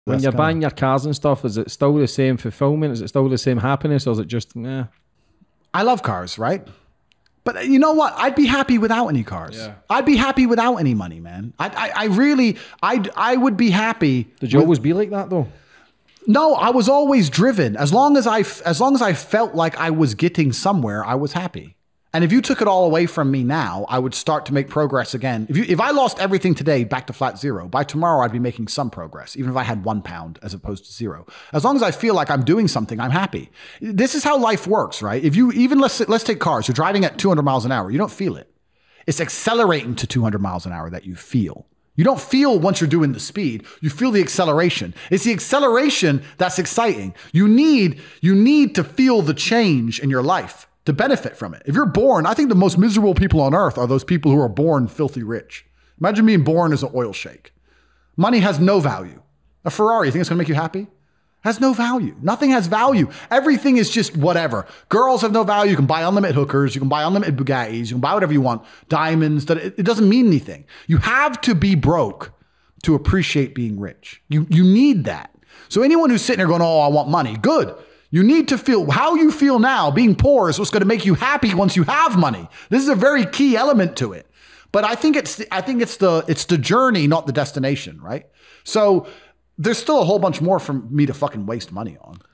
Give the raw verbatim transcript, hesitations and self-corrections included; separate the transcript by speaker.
Speaker 1: when
Speaker 2: That's
Speaker 1: you're
Speaker 2: kinda...
Speaker 1: buying your cars and stuff, is it still the same fulfillment? Is it still the same happiness? Or is it just, eh?
Speaker 2: I love cars, right? But you know what? I'd be happy without any cars.
Speaker 1: Yeah.
Speaker 2: I'd be happy without any money, man. I, I, I really, I, I would be happy.
Speaker 1: Did you
Speaker 2: with,
Speaker 1: always be like that though?
Speaker 2: No, I was always driven. As long as I, as long as I felt like I was getting somewhere, I was happy. And if you took it all away from me now, I would start to make progress again. If you, if I lost everything today back to flat zero, by tomorrow I'd be making some progress, even if I had one pound as opposed to zero. As long as I feel like I'm doing something, I'm happy. This is how life works, right? If you even let's let's take cars. You're driving at two hundred miles an hour. You don't feel it. It's accelerating to two hundred miles an hour that you feel. You don't feel once you're doing the speed. You feel the acceleration. It's the acceleration that's exciting. You need you need to feel the change in your life to benefit from it. If you're born, I think the most miserable people on earth are those people who are born filthy rich. Imagine being born as an oil sheik. Money has no value. A Ferrari, you think it's gonna make you happy? Has no value. Nothing has value. Everything is just whatever. Girls have no value. You can buy unlimited hookers. You can buy unlimited Bugattis. You can buy whatever you want. Diamonds. That it doesn't mean anything. You have to be broke to appreciate being rich. You, you need that. So anyone who's sitting there going, oh, I want money, good. You need to feel how you feel now. Being poor is what's going to make you happy once you have money. This is a very key element to it. But I think it's I think it's the it's the journey, not the destination, right? So there's still a whole bunch more for me to fucking waste money on.